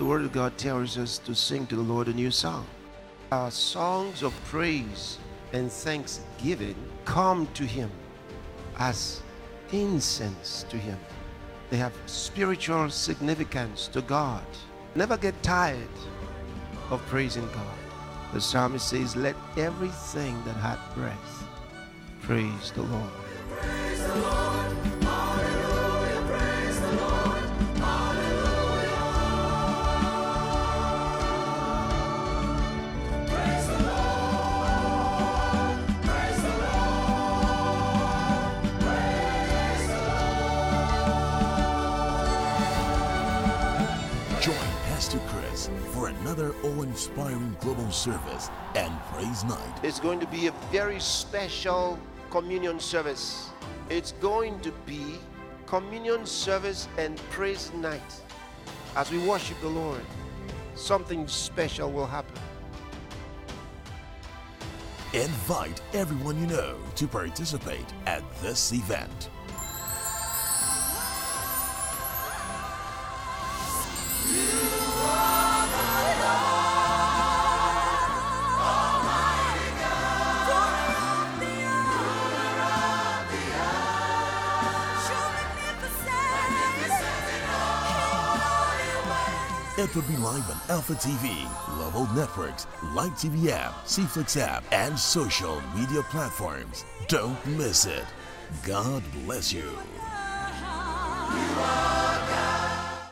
The Word of God tells us to sing to the Lord a new song. Our songs of praise and thanksgiving come to Him as incense to Him. They have spiritual significance to God. Never get tired of praising God. The psalmist says, let everything that hath breath praise the Lord. Praise the Lord. Hallelujah. Praise the Lord. Hallelujah. Praise the Lord. Praise the Lord. Praise the Lord. Join Pastor Chris for another awe-inspiring global service and praise night. It's going to be a very special communion service. It's going to be communion service and praise night. As we worship the Lord, something special will happen. Invite everyone you know to participate at this event. It will be live on Alpha TV, Level Networks, Light TV app, CFlix app, and social media platforms. Don't miss it. God bless you. You are God.